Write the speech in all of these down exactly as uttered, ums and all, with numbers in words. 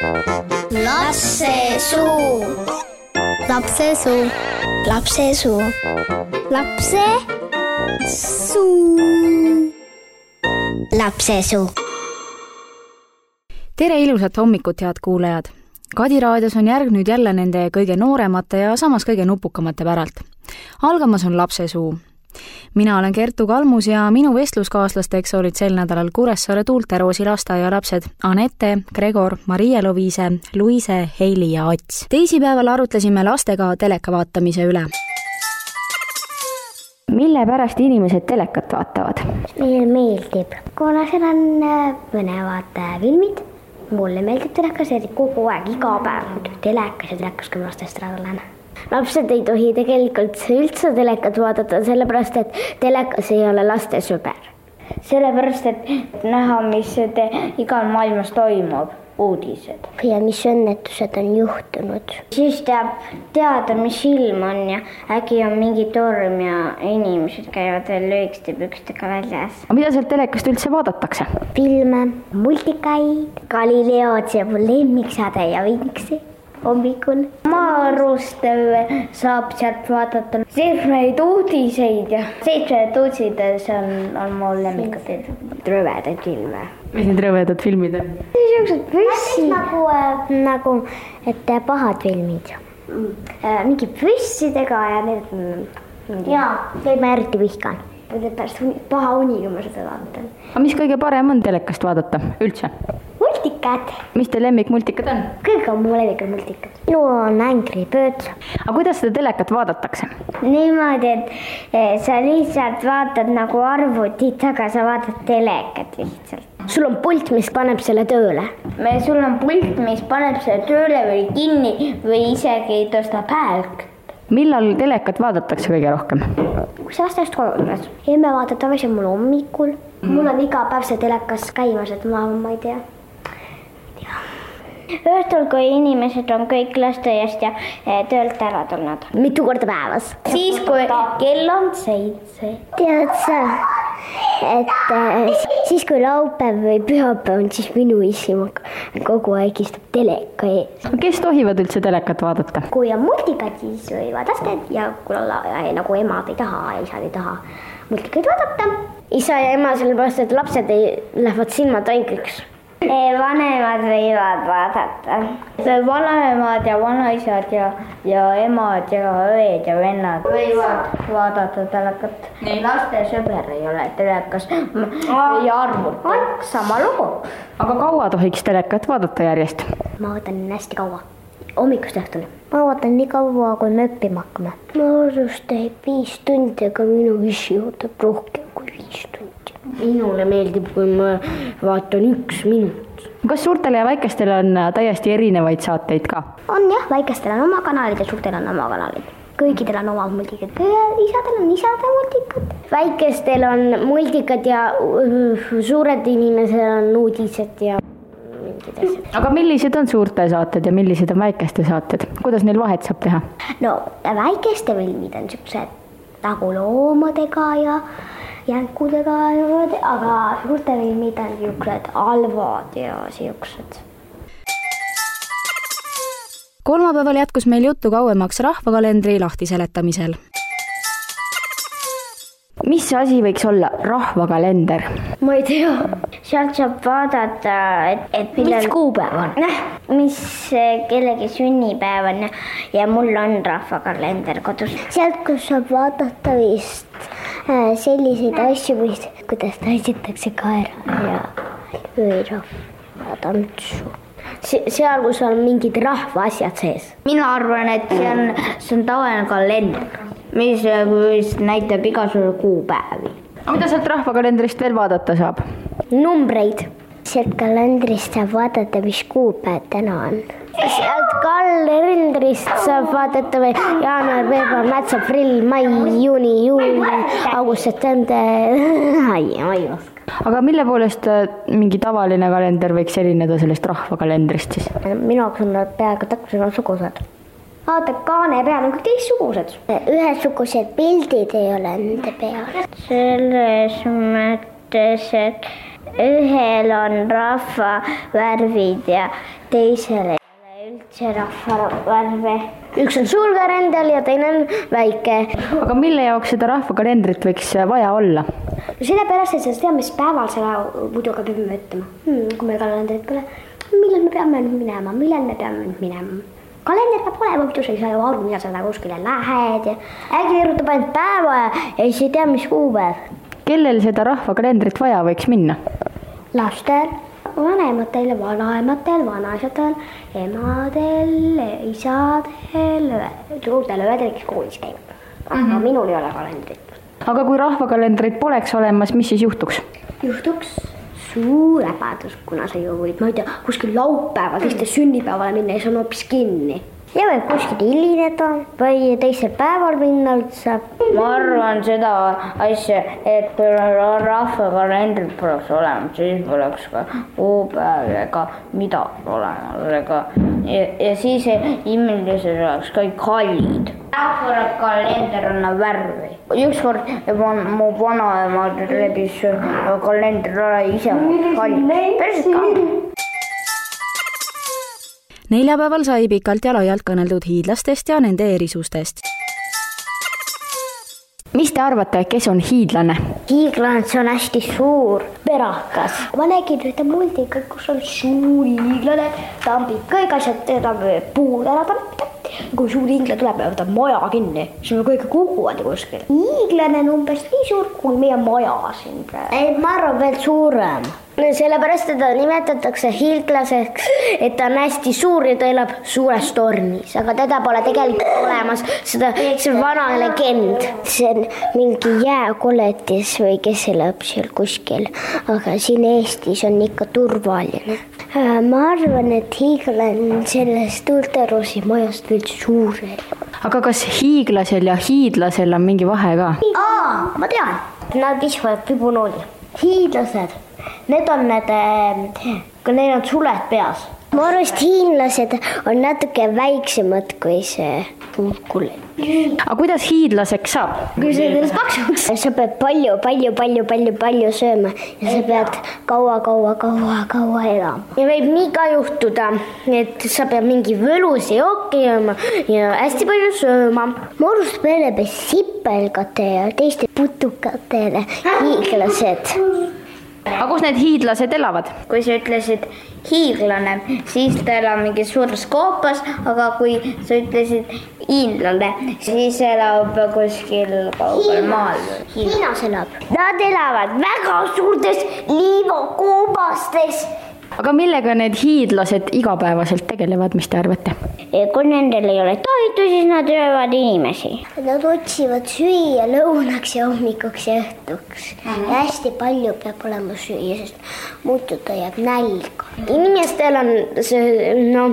Lapsesuu. Lapsesuu. Lapsesuu. Lapsesuu. Lapsesuu. Tere ilusat hommikut, head kuulajad! Kadi raadios on järg nüüd jälle nende kõige nooremate ja samas kõige nupukamate päralt. Algamas on Lapsesuu. Mina olen Kertu Kalmus ja minu vestluskaaslasteks olid sel nädalal Kuressaare Tuulteroosi lasteaia lapsed Anette, Gregor, Marie-Loviise, Luise, Heili ja Ats. Teisipäeval arutlesime lastega teleka vaatamise üle. Mille pärast inimesed telekat vaatavad? Meile meeldib, kuna seal on põnevad filmid. Mulle meeldib telekas, et kogu aeg, iga päev telekas ja telekas, kui ma lastest ära tulen. Lapsed ei tohi tegelikult üldse telekat vaadata, sellepärast, et telekas ei ole laste sõber. Sellepärast, et näha, mis te igal maailmas toimub, uudised. Ja mis õnnetused on juhtunud. Siis teab teada, mis ilm on ja äkki on mingi torm ja inimesed käivad veel lühikeste pükstega väljas. Aga mida sealt telekast üldse vaadatakse? Filme, multikaid, Galileod, see on lemmiksaade ja Vinksi hommikul. Ma arust saab sealt vaadata seitsmeid uudiseid ja seitsmeid uudiseid, see on, on mul lemmikud rõvedad filme. Mis need rõvedad filmid on? Niisugused püssid nagu, nagu et pahad filmid. Mm. Mingi püssidega ja need ja, ma eriti vihkan. Pärast paha uni, kui ma seda vaatan. Aga mis kõige parem on telekast vaadata üldse? Multikad. Mis te lemmikmultikad on? Kõik on mu lemmikad multikad. Minu on Angry Birds. Aga kuidas seda telekat vaadatakse? Niimoodi, et sa lihtsalt vaatad nagu arvutit, aga sa vaatad telekat lihtsalt. Sul on pult, mis paneb selle tööle. Me, sul on pult, mis paneb selle tööle või kinni või isegi ei tõsta päälk. Millal telekat vaadatakse kõige rohkem? Kui sa lastest kolmes. Emme vaatad tavaliselt mul hommikul. Mul on iga päev see telekas käimas, et ma, ma ei tea. Õhtul, kui inimesed on kõik lasteaiast ja töölt ära tulnud. Mitu korda päevas? Siis, kui kell on seitse. Tead sa, et siis kui laupäev või pühapäev on, siis minu isim kogu aeg istub teleka ees. Kes tohivad üldse telekat vaadata? Kui on multikad, siis võivad lasted ja kui nagu emad ei taha ja isad ei taha multikaid vaadata. Isa ja ema sellepärast, et lapsed ei lähevad silmad aingliks. Vanemad võivad vaadata. Vanemad ja vanaisad ja, ja emad ja õed ja vennad võivad vaadata telekat. Laste sõber ei ole telekas ei arvuta. Sama lugu. Aga kaua tohiks telekat vaadata järjest? Ma vaatan hästi kaua. Hommikust õhtuni. Ma vaatan nii kaua, kui me õppima hakkame. Ma arust teeb viis tundi, aga minu isi ootab rohkem kui viis tundi. Minule meeldib, kui ma vaatan üks minut. Kas suurtele ja väikestele on täiesti erinevaid saateid ka? On jah, väikestel on oma kanalid ja suurtel on oma kanalid. Kõikidel on oma multikad. Isadel on isade multikad. Väikestel on multikad ja suured inimesed on uudised ja mingid asjad. Aga millised on suurte saated ja millised on väikeste saated? Kuidas neil vahet saab teha? No väikeste filmid on siuksed nagu loomadega ja jänkudega, aga suurte filmid on siuksed alvad ja siuksed. Kolmapäeval jätkus meil juttu kauemaks rahvakalendri lahtiseletamisel. Mis asi võiks olla rahvakalender? Ma ei tea. Sealt saab vaadata, et, et millal... mis kuupäev on? Mis kellegi sünnipäev on ja, ja mul on rahvakalender kodus. Sealt, kus saab vaadata vist selliseid asju, kuidas tantsitakse kaera ja öörahva tantsu. Seal, kus on mingid rahva asjad sees. Mina arvan, et see on, see on tavaline kalender, mis, mis näitab igasugune kuupäevi. Mida sealt rahvakalendrist veel vaadata saab? Numbreid. Sealt kalendrist saab vaadata, mis kuupäev täna on. Sealt kalendrist saab vaadata või jaanuar, veebruar, märts, aprill, mai, juuni, juuli, august, september. Ai, ai oska. Aga mille poolest mingi tavaline kalender võiks erineda sellest rahvakalendrist siis? Minu jaoks on nad peaaegu täpselt sugused. Vaata, kaane peal on kõik teistsugused. Ühesugused pildid ei ole nende peal. Selles mõttes, et ühel on rahva värvid ja teisele üldse rahvavärve. Üks on suur kalender ja teine on väike. Aga mille jaoks seda rahvakalendrit võiks vaja olla? No sellepärast, et sa tead, mis päeval seda muidu ka peame ütlema. Hmm, kui meil kalendrit pole, millal me peame nüüd minema, millal me peame nüüd minema. Kalender peab olema, muidu sa ei saa ju aru, mida sa kuskile lähed ja äkki kirjutab ainult päeva ja siis ei tea, mis kuupäev. Kellel seda rahvakalendrit vaja võiks minna? Lastel, vanematel, vanaematel, vanaisadel, emadel, isadel, suurtel õedel, kes koolis käivad. Aga mm -hmm. minul ei ole kalendrit. Aga kui rahvakalendrit poleks olemas, mis siis juhtuks? Juhtuks suur äpadus, kuna sa ju võid, ma ei tea, kuskil laupäeval teiste sünnipäevale minna ja see on hoopis kinni. Ja võib kuskil hilineda või teisel päeval minna üldse. Ma arvan seda asja, et kui rahvakalendrit poleks olemas, siis poleks ka kuupäev ega midagi olemas. Ega, ja, ja siis inimesed oleks kõik hallid. Rahvakalender on värvi. Ükskord mu vanaema rebis kalendri ära ise hallid. Päris ka. Neljapäeval sai pikalt ja laialt kõneldud hiidlastest ja nende erisustest. Mis te arvate, kes on hiidlane? Hiiglane, see on hästi suur perakas. Ma nägin ühte multika, kus on suur hiiglane, tambib kõik asjad, teda puud ära tambida. Kui suur hiiglane tuleb ja võtab maja kinni, siis me kõik kukuvad kuskil. Hiiglane on umbes nii suur kui meie maja siin praegu. Ei, ma arvan veel suurem. Sellepärast teda nimetatakse hiiglaseks, et ta on hästi suur ja ta elab suures tornis, aga teda pole tegelikult olemas, seda, see on vana legend. See on mingi jääkoletis või kes elab seal kuskil, aga siin Eestis on ikka turvaline. Ma arvan, et hiiglane on sellest Ulterosi majast veel suurem. Aga kas hiiglasel ja hiidlasel on mingi vahe ka? Aa, ma tean, nad istuvad pibunooli. Hiidlased. Need on need, kui neil on suled peas. Ma arvast hiinlased on natuke väiksemad kui see punkulen. Aga kuidas hiidlaseks saab? Kui sa teed paksuks. Sa pead palju, palju, palju, palju, palju sööma ja sa pead kaua, kaua, kaua, kaua elama. Ja võib nii ka juhtuda, et sa pead mingi võlusi jooki jooma ja hästi palju sööma. Ma arvast meile peab sipelgate ja teiste putukatele hiiglased. Aga kus need hiidlased elavad? Kui sa ütlesid hiiglane, siis ta elab mingi suures koopas, aga kui sa ütlesid hiinlane, siis elab kuskil kaugel maal. Hiinas elab. Nad elavad väga suurtes liivakoobastes. Aga millega need hiidlased igapäevaselt tegelevad, mis te arvate? Kui nendel ei ole toitu, siis nad söövad inimesi. Nad otsivad süüa lõunaks ja hommikuks ja õhtuks. Ja hästi palju peab olema süüa, sest muidu ta jääb nälga. Inimestel on see, no,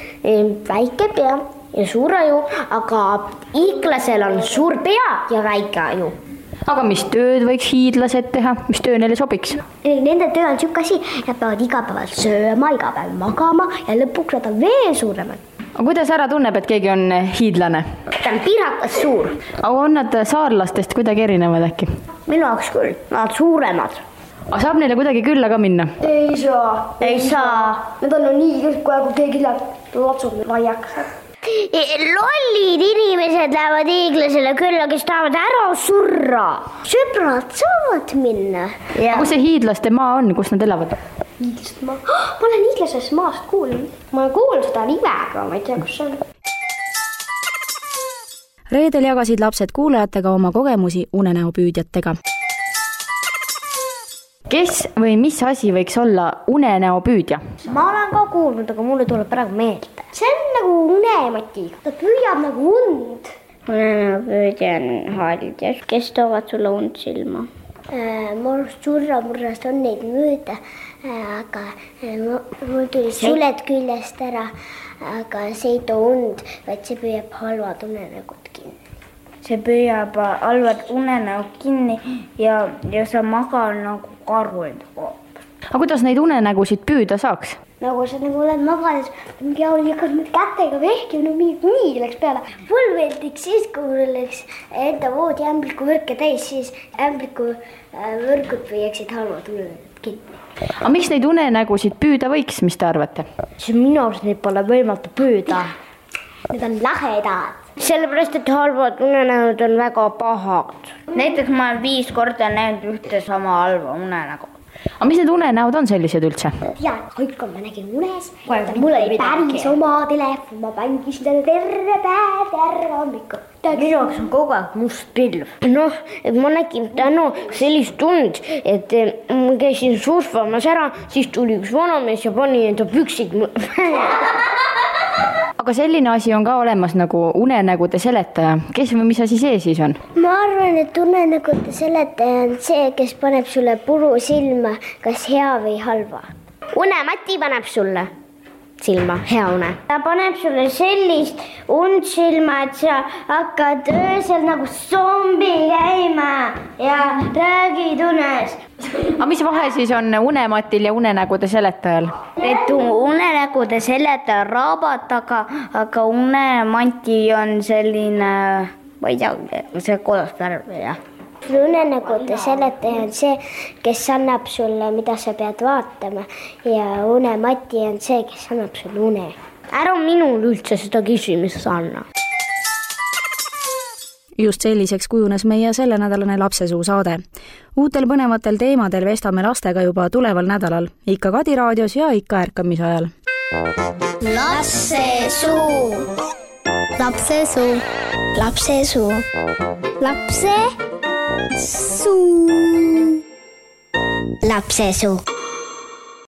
väike pea ja suur aju, aga hiiglasel on suur pea ja väike aju. Aga mis tööd võiks hiidlased teha? Mis töö neile sobiks? Nende töö on siuke asi, nad peavad igapäeval sööma, igapäeval magama ja lõpuks nad on veel suuremad. Aga kuidas ära tunneb, et keegi on hiidlane? Ta on pirakas suur. Aga on nad saarlastest kuidagi erinevad äkki? Minu jaoks küll, nad suuremad. Aga saab neile kuidagi külla ka minna? Ei saa. Ei saa. Need on nii kõik, kui keegi läheb latsub laiaks. Lollid inimesed lähevad hiiglasele külla, kes tahavad ära surra. Sõbrad saavad minna. Ja. Kus see hiidlaste maa on, kus nad elavad? Hiidlaste maa? Ma olen hiidlasest maast kuulnud. Ma olen kuulnud seda nimega, ma ei tea, kus see on. Reedel jagasid lapsed kuulajatega oma kogemusi unenäopüüdjatega. Kes või mis asi võiks olla unenäopüüdja? Ma olen ka kuulnud, aga mulle tuleb praegu meelde. See on nagu unemati. Ta püüab nagu und. Unenäopüüdja on haldjas, kes toovad sulle und silma. Ma arvast surramurrast on neid mööda, aga mul tuli suled küljest ära, aga see ei too und, vaid see püüab halvad unenägud kinni. See püüab halvad unenäod kinni ja, ja sa magad nagu karu enda koop. Aga kuidas neid unenägusid püüda saaks? Nagu sa nagu oled magades, mingi jaul jõkad nüüd kätega vehki, no mingi nii läks peale. Mul meeldiks siis, kui mul oleks enda voodi ämbliku võrke täis, siis ämbliku võrgud püüaksid halvad unenäod kinni. aga miks neid unenägusid püüda võiks, mis te arvate? Minu arust neid pole võimatu püüda. Need on lahedad. Sellepärast, et halvad unenäod on väga pahad. Näiteks ma olen viis korda näinud ühte sama halva unenägu. aga mis need unenäod on sellised üldse? Ja, hoidkord ma nägin unes, mul oli päris oma telefon, ma mängisin talle terve päev, terve hommiku. Minu jaoks on kogu aeg must pilv. Noh, et ma nägin tänu sellist tund, et ma käisin surfamas ära, siis tuli üks vanamees ja pani enda püksid aga selline asi on ka olemas nagu unenägude seletaja. Kes või mis asi see siis on? Ma arvan, et unenägude seletaja on see, kes paneb sulle puru silma, kas hea või halva. Unemati paneb sulle silma, hea une. Ta paneb sulle sellist und silma, et sa hakkad öösel nagu zombi käima ja räägid unes. aga mis vahe siis on unematil ja unenägude seletajal? Et unenägude seletaja raabat, aga, aga unemanti on selline, ma ei tea, see kodost värv, jah. Unenägude seletaja on see, kes annab sulle, mida sa pead vaatama ja unemati on see, kes annab sulle une. Ära minul üldse seda küsimust anna. Just selliseks kujunes meie sellenädalane Lapsesuu saade. Uutel põnevatel teemadel vestame lastega juba tuleval nädalal, ikka Kadi raadios ja ikka ärkamise ajal. Lapsesuu. Lapsesuu. Lapsesuu. Lapsesuu. Lapsesuu.